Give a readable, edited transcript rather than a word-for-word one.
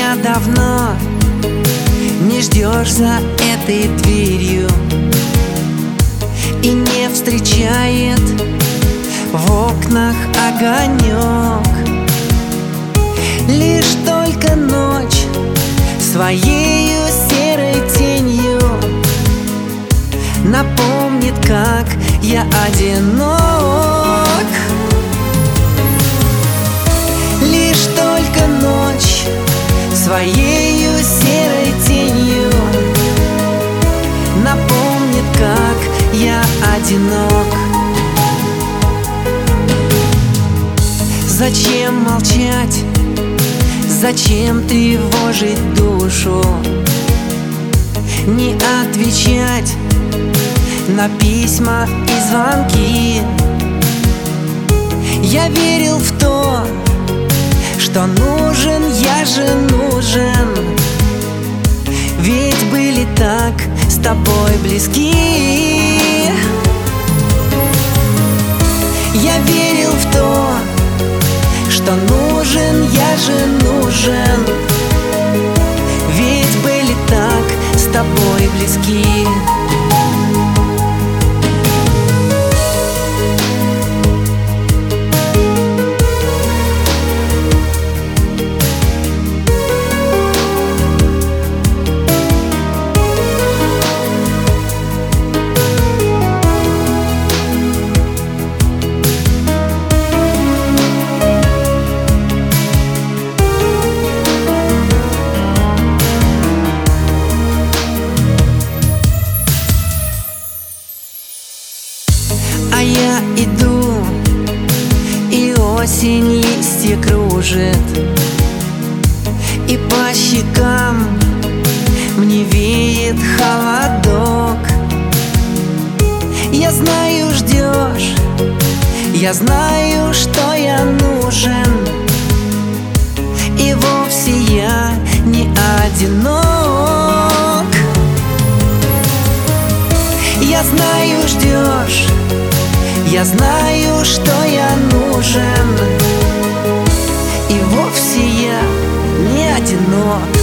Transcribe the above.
меня давно не ждешь за этой дверью и не встречает в окнах огонек. Лишь только ночь своею серой тенью напомнит, как я одинок. Лишь только ночь своею серой тенью напомнит, как я одинок. Зачем молчать? Зачем тревожить душу? Не отвечать на письма и звонки. Я верил в то, что нужен, я же нужен. Ведь были так с тобой близки. Я верил в то, что нужен, я же нужен. Ведь были так с тобой близки. А я иду, и осень листья кружит, и по щекам мне веет холодок. Я знаю, ждешь, я знаю, что я нужен, и вовсе я не одинок. Я знаю, ждешь, я знаю, что я нужен, и вовсе я не одинок.